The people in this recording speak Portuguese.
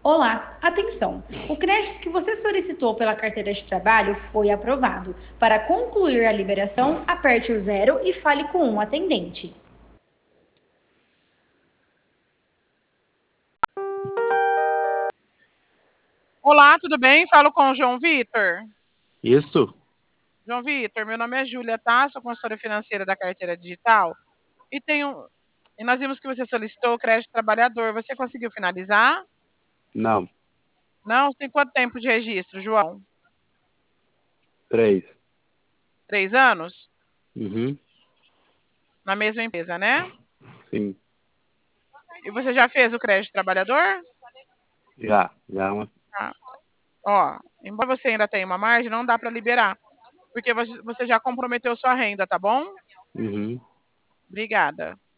Olá, atenção! O crédito que você solicitou pela carteira de trabalho foi aprovado. Para concluir a liberação, aperte o zero e fale com um atendente. Olá, tudo bem? Falo com o João Vitor. Isso? João Vitor, meu nome é Júlia, tá? Sou consultora financeira da carteira digital. E tenho. E nós vimos que você solicitou o crédito trabalhador. Você conseguiu finalizar? Não. Não? Tem quanto tempo de registro, João? 3. 3 anos? Uhum. Na mesma empresa, né? Sim. E você já fez o crédito trabalhador? Já. Já. Ah, ó, embora você ainda tenha uma margem, não dá para liberar. Porque você já comprometeu sua renda, tá bom? Uhum. Obrigada.